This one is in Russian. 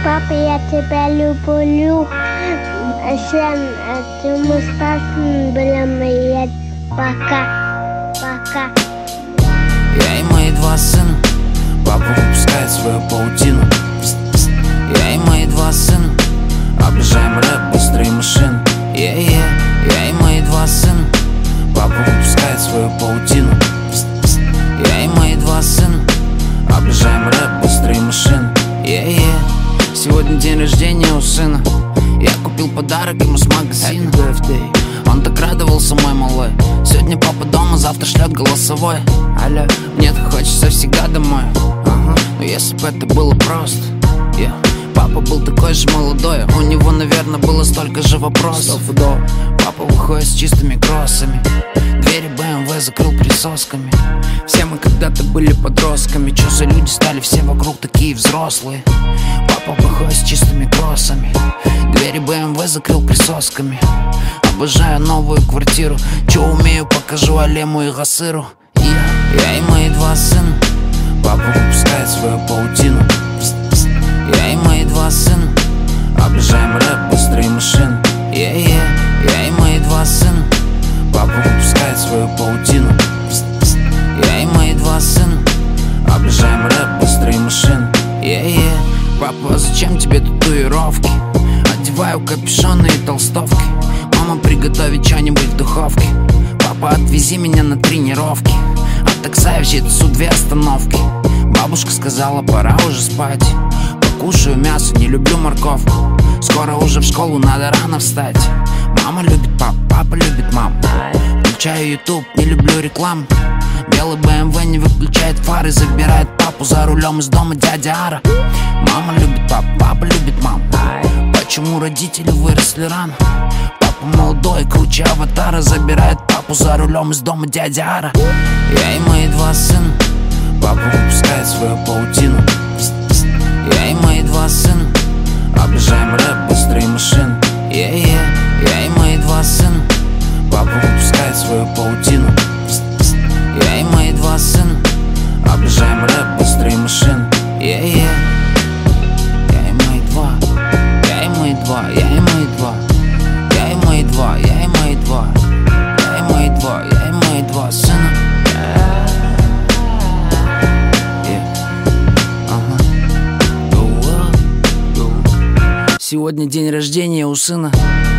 Папа, я тебя люблю. Сын, ты мусташный была моя. Пока, пока. Я и мои два сына. Папа выпускает свою паутину. Я и мои два сына. Объезжаем рэп, быстрые машины. Я и мои два сына. Папа выпускает свою паутину. Я и мои два сына. Объезжаем рэп, быстрые машины. Сегодня день рождения у сына. Я купил подарок ему с магазина. Он так радовался, мой малой. Сегодня папа дома, завтра шлет голосовой. Алло, мне так хочется всегда домой. Но если бы это было просто, папа был такой же молодой. У него, наверное, было столько же вопросов. Папа выходит с чистыми кроссами. Двери BMW закрыл присосками. Все мы когда-то были подростками. Чё за люди стали все вокруг такие взрослые? Папа выходит с чистыми кроссами. Двери BMW закрыл присосками. Обожаю новую квартиру. Чё умею, покажу Алему и Гасыру. Я и мои два сына. Папа выпускает свою паутину. Я и мои два сына. Объезжаем рэп, быстрые машины. Я и мои два сына. Папа выпускает свою паутину. Я и мои два сына. Объезжаем рэп, быстрые машины. Папа, зачем тебе татуировки? Одеваю капюшоны и толстовки. Мама, приготовить что-нибудь в духовке. Папа, отвези меня на тренировки. От такса в Житцу 2 остановки. Бабушка сказала, пора уже спать. Покушаю мясо, не люблю морковку. Скоро уже в школу, надо рано встать. Мама любит папу, папа любит маму. Включаю YouTube, не люблю рекламу. Белый BMW не выключает фары. Забирает папу за рулем из дома дядя Ара. Мама любит папу, папа любит маму. Почему родители выросли рано? Папа молодой, круче аватара. Забирает папу за рулем из дома дядя Ара. Я и мои два сына. Папа выпускает свою паутину. Я и мои два сына. Объезжаем рэп, быстрые машины. Я и мои два сына. Папа выпускает свою паутину. Я и мои два сына. Объезжаем рэп, быстрые машины. Я и мои два. Я и мои два. Я и мои два. Я и мои два. Я и мои два. Я и мои два. Я и мои два сына. Сегодня день рождения у сына.